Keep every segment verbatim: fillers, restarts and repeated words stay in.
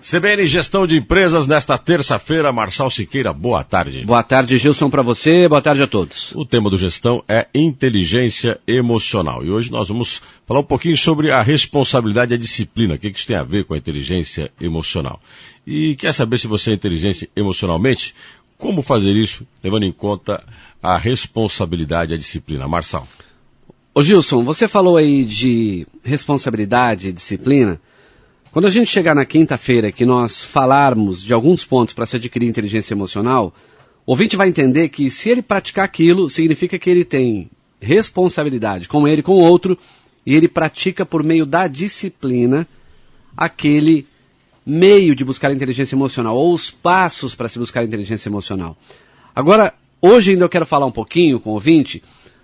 C B N Gestão de Empresas, nesta terça-feira, Marçal Siqueira, boa tarde. Boa tarde, Gilson, para você, boa tarde a todos. O tema do Gestão é inteligência emocional e hoje nós vamos falar um pouquinho sobre a responsabilidade e a disciplina, o que isso tem a ver com a inteligência emocional. E quer saber se você é inteligente emocionalmente? Como fazer isso, levando em conta a responsabilidade e a disciplina? Marçal. Ô Gilson, você falou aí de responsabilidade e disciplina. Quando a gente chegar na quinta-feira que nós falarmos de alguns pontos para se adquirir inteligência emocional, o ouvinte vai entender que se ele praticar aquilo, significa que ele tem responsabilidade com ele, com o outro, e ele pratica por meio da disciplina aquele meio de buscar inteligência emocional, ou os passos para se buscar inteligência emocional. Agora, hoje ainda eu quero falar um pouquinho com o ouvinte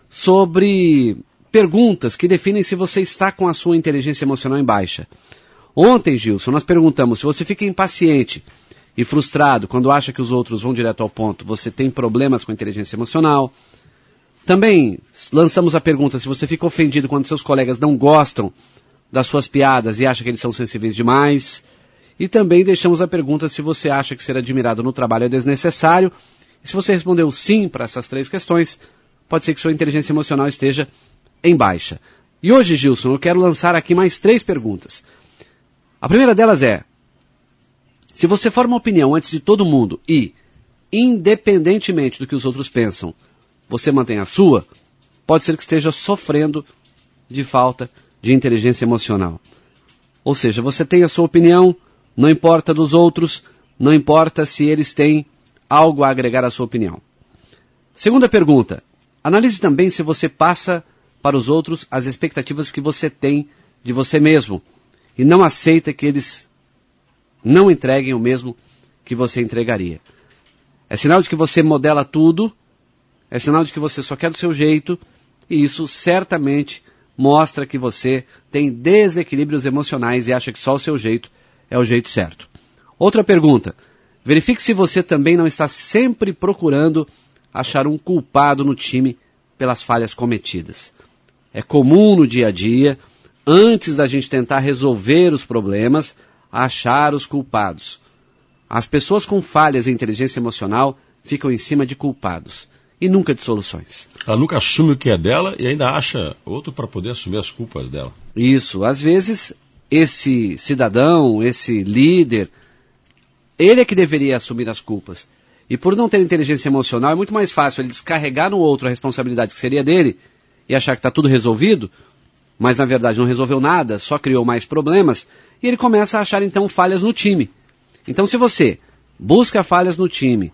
sobre perguntas que definem se você está com a sua inteligência emocional em baixa. Ontem, Gilson, nós perguntamos se você fica impaciente e frustrado quando acha que os outros vão direto ao ponto, você tem problemas com a inteligência emocional. Também lançamos a pergunta se você fica ofendido quando seus colegas não gostam das suas piadas e acha que eles são sensíveis demais. E também deixamos a pergunta se você acha que ser admirado no trabalho é desnecessário. E se você respondeu sim para essas três questões, pode ser que sua inteligência emocional esteja em baixa. E hoje, Gilson, eu quero lançar aqui mais três perguntas. A primeira delas é, se você forma uma opinião antes de todo mundo e, independentemente do que os outros pensam, você mantém a sua, pode ser que esteja sofrendo de falta de inteligência emocional. Ou seja, você tem a sua opinião, não importa dos outros, não importa se eles têm algo a agregar à sua opinião. Segunda pergunta, analise também se você passa para os outros as expectativas que você tem de você mesmo e não aceita que eles não entreguem o mesmo que você entregaria. É sinal de que você modela tudo, é sinal de que você só quer do seu jeito, e isso certamente mostra que você tem desequilíbrios emocionais e acha que só o seu jeito é o jeito certo. Outra pergunta, verifique se você também não está sempre procurando achar um culpado no time pelas falhas cometidas. É comum no dia a dia, antes da gente tentar resolver os problemas, achar os culpados. As pessoas com falhas em inteligência emocional ficam em cima de culpados e nunca de soluções. Ela nunca assume o que é dela e ainda acha outro para poder assumir as culpas dela. Isso, às vezes esse cidadão, esse líder, ele é que deveria assumir as culpas. E por não ter inteligência emocional, é muito mais fácil ele descarregar no outro a responsabilidade que seria dele e achar que está tudo resolvido, mas na verdade não resolveu nada, só criou mais problemas, e ele começa a achar então falhas no time. Então se você busca falhas no time,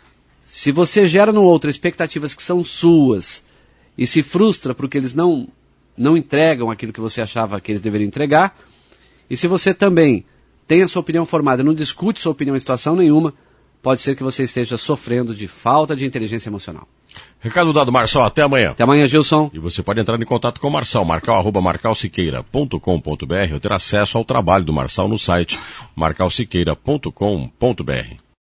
se você gera no outro expectativas que são suas, e se frustra porque eles não, não entregam aquilo que você achava que eles deveriam entregar, e se você também tem a sua opinião formada e não discute sua opinião em situação nenhuma, pode ser que você esteja sofrendo de falta de inteligência emocional. Recado dado, Marçal, até amanhã. Até amanhã, Gilson. E você pode entrar em contato com o Marçal, marcal arroba marcal siqueira ponto com ponto br ou ter acesso ao trabalho do Marçal no site marcal siqueira ponto com ponto br.